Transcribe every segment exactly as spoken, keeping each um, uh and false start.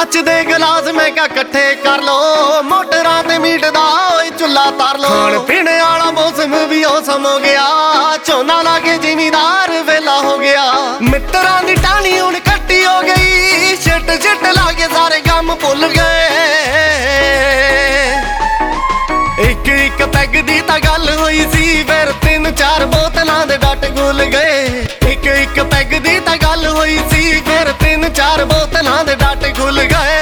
ਕੱਚ ਦੇ ਗਲਾਸ ਮੈਂ ਕਿਹਾ ਇਕੱਠੇ ਕਰ ਲੋ, ਮੋਟਰਾਂ ਤੇ ਮੀਟ ਦਾ ਓਏ ਚੁੱਲਾ ਤਾਰ ਲੋ। ਖਾਣ ਪੀਣ ਵਾਲਾ ਮੌਸਮ ਵੀ ਮੌਸਮ ਹੋ ਗਿਆ, ਝੋਨਾ ਲਾ ਕੇ ਜ਼ਿਮੀਦਾਰ ਵੇਲਾ ਹੋ ਗਿਆ। ਮਿੱਤਰਾਂ ਦੀ ਟਾਹਣੀ ਹੁਣ ਖੱਟੀ ਹੋ ਗਈ, ਛਿੱਟ ਛਿੱਟ ਲਾ ਕੇ ਸਾਰੇ ਗਮ ਭੁੱਲ ਗਏ। ਇੱਕ ਇੱਕ ਪੈਗ ਦੀ ਤਾਂ ਗੱਲ ਹੋਈ ਸੀ, ਫਿਰ ਤਿੰਨ ਚਾਰ ਬੋਤਲਾਂ ਦੇ ਡੱਟ ਗੁੱਲ ਗਏ। ਇੱਕ ਇੱਕ ਪੈਗ ਦੀ ਤਾਂ ਗੱਲ ਹੋਈ ਸੀ, ਫਿਰ ਤਿੰਨ ਚਾਰ ਬੋਤਲਾਂ ਦੇ ਡੱਟ ਗੁੱਲ ਗਏ।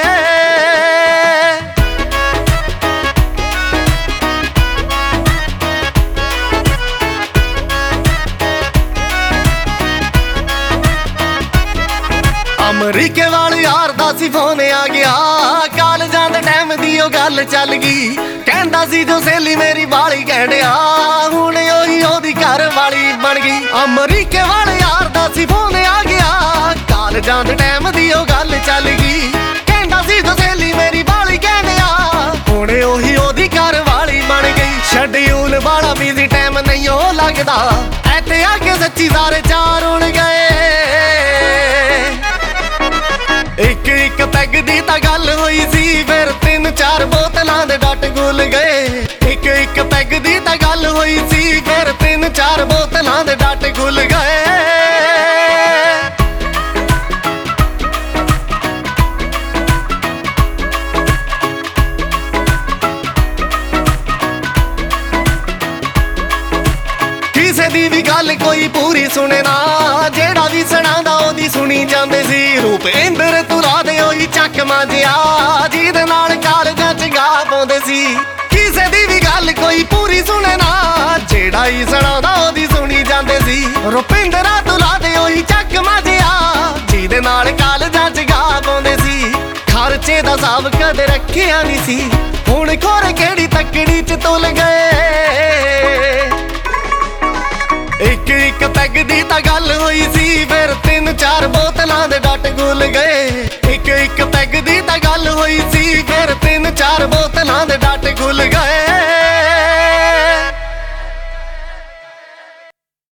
ਅਮਰੀਕੇ ਵਾਲੇ ਯਾਰ ਦਾ ਸੀ ਫੋਨ ਆ ਗਿਆ, ਕਾਲਜਾਂ ਦੇ ਟਾਈਮ ਦੀ ਉਹ ਗੱਲ ਚੱਲ ਗਈ। ਕਹਿੰਦਾ ਸੀ ਜੋ ਸਹੇਲੀ ਮੇਰੀ ਵਾਲੀ ਕਹਿੜਿਆ, ਹੁਣ ਉਹੀ ਉਹਦੀ ਘਰ ਵਾਲੀ ਬਣ ਗਈ। ਅਮਰੀਕੇ ਵਾਲੇ ਯਾਰ ਦਾ ਸੀ ਫੋਨ ਆ ਗਿਆ, ਕਾਲਜਾਂ ਦੇ ਟਾਈਮ ਦੀ ਉਹ ਗੱਲ ਚੱਲ ਗਈ। ਕਹਿੰਦਾ ਸੀ ਜੋ ਸਹੇਲੀ ਮੇਰੀ ਵਾਲੀ ਕਹਿੜਿਆ, ਹੁਣ ਉਹੀ ਉਹਦੀ ਘਰ ਵਾਲੀ ਬਣ ਗਈ। ਸ਼ਡਿਊਲ ਵਾਲਾ ਬਿਜ਼ੀ ਟਾਈਮ ਨਹੀਂ ਉਹ ਲੱਗਦਾ, ਇੱਥੇ ਆ ਕੇ ਸੱਚੀ ਸਾਰੇ ਚਾਰ ਉੜ ਗਏ। ਇੱਕ ਇੱਕ ਪੈਗ ਦੀ ਤਾਂ ਗੱਲ ਹੋਈ ਸੀ, ਫਿਰ ਤਿੰਨ ਚਾਰ ਬੋਤਲਾਂ ਦੇ ਡੱਟ ਗੁੱਲ ਗਏ। ਇੱਕ ਇੱਕ ਪੈਗ ਦੀ ਤਾਂ ਗੱਲ ਹੋਈ ਸੀ, ਫਿਰ ਤਿੰਨ ਚਾਰ ਬੋਤਲਾਂ ਦੇ ਡੱਟ ਗੁੱਲ ਗਏ। ਕਿਸੇ ਦੀ ਵੀ ਗੱਲ ਕੋਈ ਪੂਰੀ ਸੁਣੇ ਨਾ, ਜਿਹੜਾ ਵੀ ਸੁਣਾਉਂਦਾ ਉਹਦੀ ਸੁਣੀ ਜਾਂਦੇ ਸੀ। ਰੂਪਿੰਦਰ ਤੁਰਾ ਦੇ ਉਹੀ ਚੱਕ ਮਾਂਜਿਆ, ਜਿਹਦੇ ਨਾਲ ਕਾਲਜਾਂ ਚ ਗਾ ਪਾਉਂਦੇ ਸੀ। ਕਿਸੇ ਦੀ ਵੀ ਗੱਲ ਕੋਈ ਪੂਰੀ ਸੁਣੇ ਨਾ, ਜਿਹੜਾ ਹੀ ਸੁਣਾਉਂਦਾ ਉਹਦੀ ਸੁਣੀ ਜਾਂਦੇ ਸੀ। ਰੂਪਿੰਦਰਾ ਤੁਰਾ ਦੇ ਉਹੀ ਚੱਕ ਮਾਂਜਿਆ, ਜਿਹਦੇ ਨਾਲ ਕਾਲਜਾਂ ਚ ਗਾ ਪਾਉਂਦੇ ਸੀ। ਖਰਚੇ ਦਾ ਹਿਸਾਬ ਕਦੇ ਰੱਖਿਆ ਨਹੀਂ ਸੀ, ਹੁਣ ਖੋਰੇ ਕਿਹੜੀ ਤੱਕੜੀ ਚ ਤੁਲ ਗਏ। ਇੱਕ ਇੱਕ ਪੈਗ ਦੀ ਤਾਂ ਗੱਲ ਹੋਈ ਸੀ, ਫਿਰ ਤਿੰਨ ਚਾਰ ਬੋਤਲਾਂ ਦੇ ਡੱਟ ਗੁੱਲ ਗਏ। ਇੱਕ ਇੱਕ ਪੈਗ ਦੀ ਤਾਂ ਗੱਲ ਹੋਈ